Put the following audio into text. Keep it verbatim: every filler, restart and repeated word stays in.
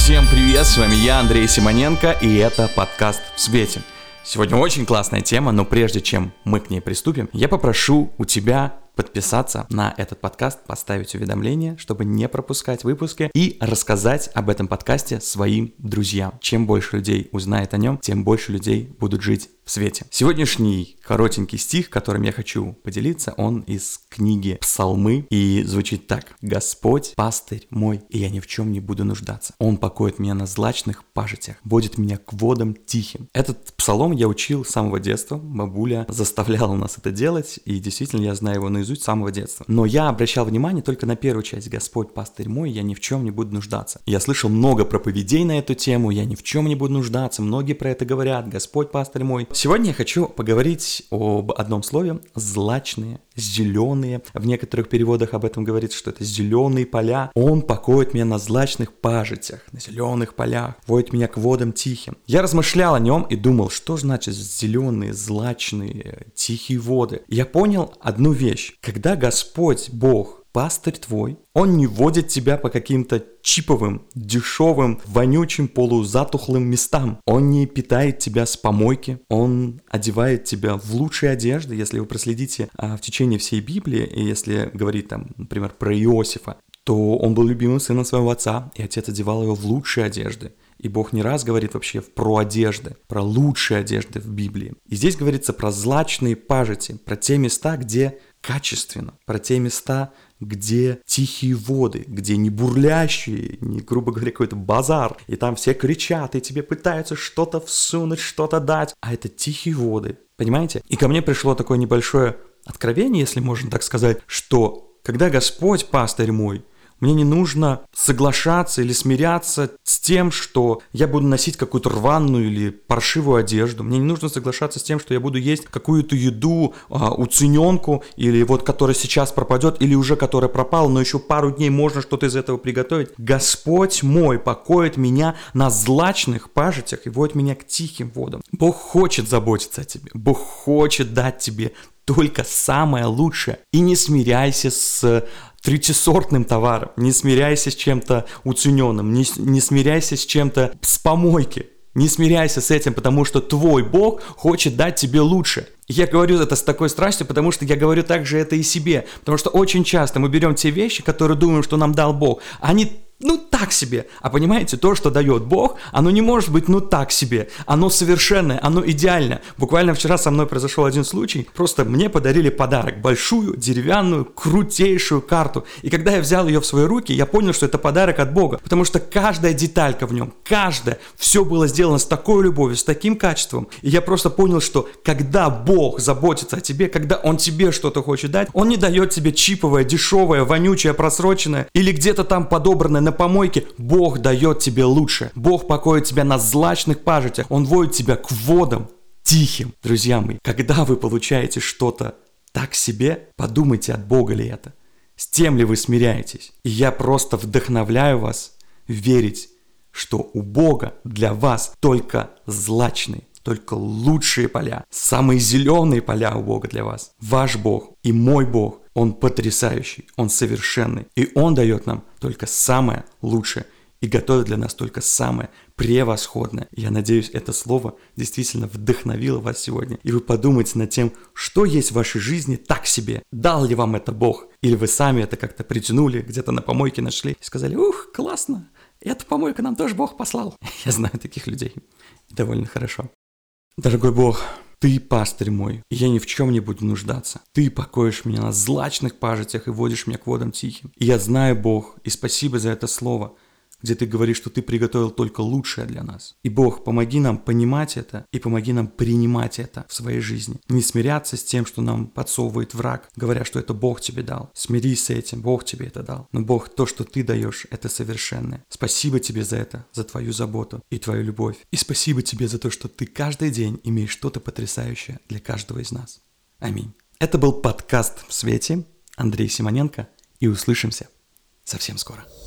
Всем привет, с вами я, Андрей Симоненко, и это подкаст «В свете». Сегодня очень классная тема, но прежде чем мы к ней приступим, я попрошу у тебя подписаться на этот подкаст, поставить уведомления, чтобы не пропускать выпуски, и рассказать об этом подкасте своим друзьям. Чем больше людей узнает о нем, тем больше людей будут жить в свете. Сегодняшний коротенький стих, которым я хочу поделиться, он из книги «Псалмы» и звучит так: «Господь, пастырь мой, и я ни в чем не буду нуждаться. Он покоит меня на злачных пажитях, водит меня к водам тихим». Этот псалом я учил с самого детства, бабуля заставляла нас это делать, и действительно я знаю его наизусть с самого детства. Но я обращал внимание только на первую часть: «Господь, пастырь мой, я ни в чем не буду нуждаться». Я слышал много проповедей на эту тему: «Я ни в чем не буду нуждаться», многие про это говорят: «Господь, пастырь мой». Сегодня я хочу поговорить об одном слове: злачные, зеленые. В некоторых переводах об этом говорится, что это зеленые поля. Он покоит меня на злачных пажитях, на зеленых полях, водит меня к водам тихим. Я размышлял о нем и думал, что значит зеленые, злачные, тихие воды. Я понял одну вещь: когда Господь Бог, пастырь твой, Он не водит тебя по каким-то чиповым, дешевым, вонючим, полузатухлым местам. Он не питает тебя с помойки. Он одевает тебя в лучшие одежды. Если вы проследите а, в течение всей Библии, и если говорить там, например, про Иосифа, то он был любимым сыном своего отца, и отец одевал его в лучшие одежды. И Бог не раз говорит вообще про одежды, про лучшие одежды в Библии. И здесь говорится про злачные пажити, про те места, где качественно, про те места, где тихие воды, где не бурлящие, не, грубо говоря, какой-то базар, и там все кричат, и тебе пытаются что-то всунуть, что-то дать, а это тихие воды, понимаете? И ко мне пришло такое небольшое откровение, если можно так сказать, что когда Господь, пастырь мой, мне не нужно соглашаться или смиряться с тем, что я буду носить какую-то рваную или паршивую одежду. Мне не нужно соглашаться с тем, что я буду есть какую-то еду, а, уцененку, или вот которая сейчас пропадет, или уже которая пропала, но еще пару дней можно что-то из этого приготовить. Господь мой покоит меня на злачных пажитях и водит меня к тихим водам. Бог хочет заботиться о тебе. Бог хочет дать тебе только самое лучшее. И не смиряйся с третьесортным товаром, не смиряйся с чем-то уцененным, не, не смиряйся с чем-то с помойки. Не смиряйся с этим, потому что твой Бог хочет дать тебе лучше. Я говорю это с такой страстью, потому что я говорю также это и себе. Потому что очень часто мы берем те вещи, которые думаем, что нам дал Бог, они ну так себе. А понимаете, то, что дает Бог, оно не может быть ну так себе. Оно совершенное, оно идеальное. Буквально вчера со мной произошел один случай. Просто мне подарили подарок. Большую, деревянную, крутейшую карту. И когда я взял ее в свои руки, я понял, что это подарок от Бога. Потому что каждая деталька в нем, каждая, все было сделано с такой любовью, с таким качеством. И я просто понял, что когда Бог заботится о тебе, когда Он тебе что-то хочет дать, Он не дает тебе чиповое, дешевое, вонючее, просроченное или где-то там подобранное на помойке. Бог дает тебе лучше. Бог покоит тебя на злачных пажитях. Он водит тебя к водам тихим. Друзья мои, когда вы получаете что-то так себе, подумайте, от Бога ли это. С тем ли вы смиряетесь? И я просто вдохновляю вас верить, что у Бога для вас только злачные, только лучшие поля, самые зеленые поля у Бога для вас. Ваш Бог и мой Бог, Он потрясающий, Он совершенный, и Он дает нам только самое лучшее и готовит для нас только самое превосходное. Я надеюсь, это слово действительно вдохновило вас сегодня, и вы подумайте над тем, что есть в вашей жизни так себе. Дал ли вам это Бог? Или вы сами это как-то притянули, где-то на помойке нашли и сказали: ух, классно, эту помойку нам тоже Бог послал. Я знаю таких людей довольно хорошо. Дорогой Бог, Ты пастырь мой, и я ни в чем не буду нуждаться. Ты покоишь меня на злачных пажитях и водишь меня к водам тихим. И я знаю, Бог, и спасибо за это слово, где Ты говоришь, что Ты приготовил только лучшее для нас. И, Бог, помоги нам понимать это и помоги нам принимать это в своей жизни. Не смиряться с тем, что нам подсовывает враг, говоря, что это Бог тебе дал. Смирись с этим, Бог тебе это дал. Но, Бог, то, что Ты даешь, это совершенное. Спасибо Тебе за это, за Твою заботу и Твою любовь. И спасибо Тебе за то, что Ты каждый день имеешь что-то потрясающее для каждого из нас. Аминь. Это был подкаст «В свете». Андрей Симоненко. И услышимся совсем скоро.